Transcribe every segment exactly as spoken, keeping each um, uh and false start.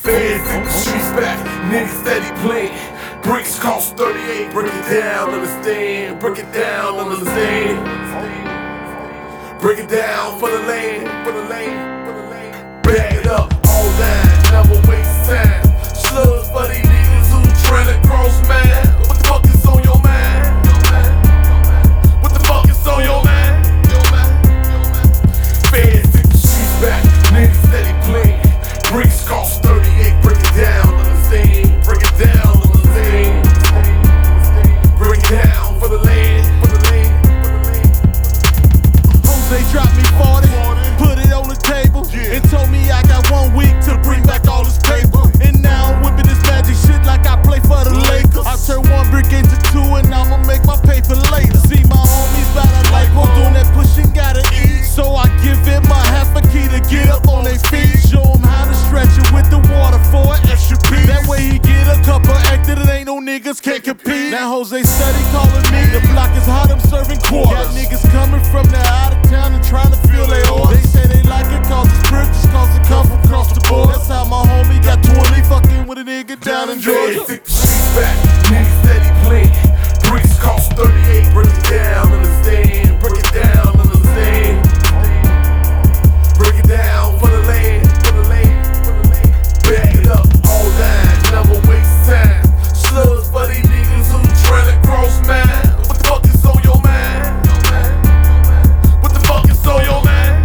Feds in the streets back, niggas steady playing. Bricks cost thirty-eight, break it down, understand. Break it down, understand. Break it down for the land, for the land, for the land. Back it up, all down, never waste time. Slugs for these niggas who tryna cross mine. What the fuck is on your mind? What the fuck is on your mind? Feds in the streets back, niggas steady playing. Bricks cost thirty-eight, break it down, understand. Break it down, understand. Break it down for the land, for the land, for the land. Jose dropped me forty, put it on the table, and told me I got one week to bring back all this paper. And now I'm whipping this magic shit like I play for the Lakers. I turn one brick into two and I'ma make my paper later. See my homies bout a light pole doing that pushing, gotta eat. So I give him a half a key to get up on their feet. Show him how to stretch it with the water for an extra piece. That way he get a couple acted, it ain't no niggas can't compete. Now Jose steady calling me, the block is hot, I'm serving quarters. Got niggas coming from the out of town and trying to fill their orders. They say they like it cause it's British, cause it come from across the border. That's how my homie got twenty fucking with a nigga down in Georgia. Feds in the streets back, niggas steady playing. Bricks cost thirty-eight, break it down, understand. Break it down, understand. Break it down for the land, for the land, for the land. Back it up, all down, never waste time. Slugs for these niggas who tryna cross mine. What the fuck is on your mind? What the fuck is on your mind?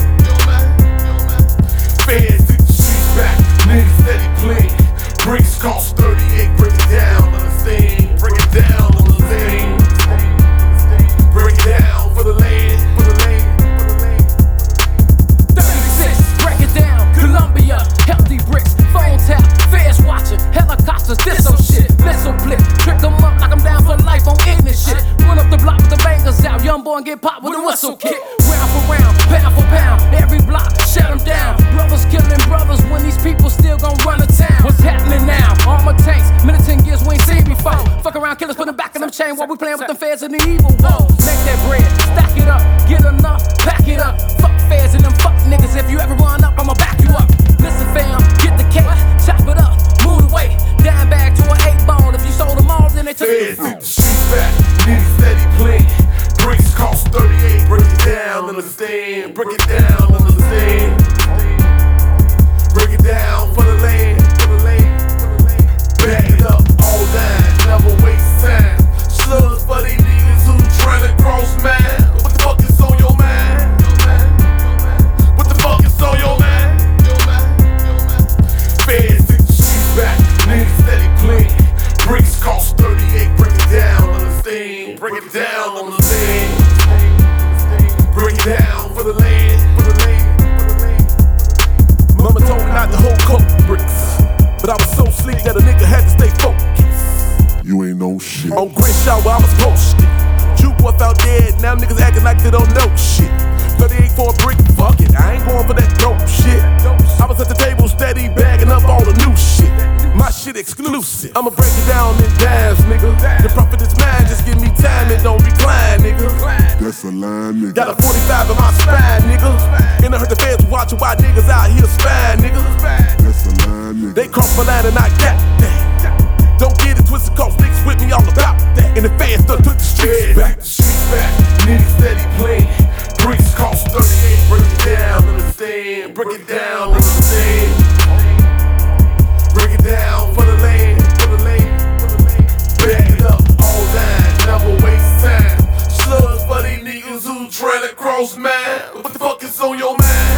Feds in the streets back, niggas steady playing. Bricks cost thirty-eight, break it down, understand. Break it down, understand. Break it down for the land, for the land, for the land. thirty-six, break it down, Columbia, healthy bricks, phone tap, feds watching, helicopters, this some shit, missile blip, trick them up like I'm down for life on ignorant shit. Run up the block with the bangers out, young boy and get popped with a whistle kick. Round for round, pound for pound, every block, shut them down. Brothers killing brothers when these people still gon' run the town. What's happening now? Armor tanks, militant gears we ain't seen before. Fuck around, killers put them back in them chain while we playing with them feds and the evil woes. Make that bread, stack it up, get enough, pack it up. Fuck feds and them fuck niggas, if you ever run up, I'ma back you up. Listen fam, get the cake, chop it up, move away. Dime bag to an eight ball, if you sold them all, then they took Feds it. in the streets back, niggas steady playing. Bricks cost thirty-eight, break it down, understand. Break it down, understand. Break it down for the land, for the land, for the land. Back it up, all down, never waste time. Slugs for these niggas who tryna cross mine. What the fuck is on your mind? What the fuck is on your mind? Feds in the streets back, niggas steady playing. Bricks cost thirty-eight, break it down, understand. Break it down, understand. Break it down for the land, for the land, for the land. Mama told me not to hold coke bricks, but I was so sleep that a nigga had to stay focused. You ain't no shit. On Great Shower, I was posted. Jew boy found dead, now niggas acting like they don't know shit. thirty-eight for a brick, fuck it, I ain't going for that dope shit. I was at the table steady bagging up all the new shit. My shit exclusive. I'ma break it down in dimes, nigga. The profit is mine, just give me time and don't recline, nigga. That's a line, nigga. Got a forty-five in my spine, nigga. And I heard the feds watching why niggas out here spying, nigga. That's a line, nigga. They cross my line and I got that. Don't get it twisted, cause niggas with me all about that. And the feds done took the streets back. Streets back, niggas steady playing. Bricks cost thirty-eight, break it down, understand. Break it down, understand. Break it down for the land, for the land, for the land. Back it up, all down, never waste time. Slugs for these niggas who tryna cross mine. What the fuck is on your mind?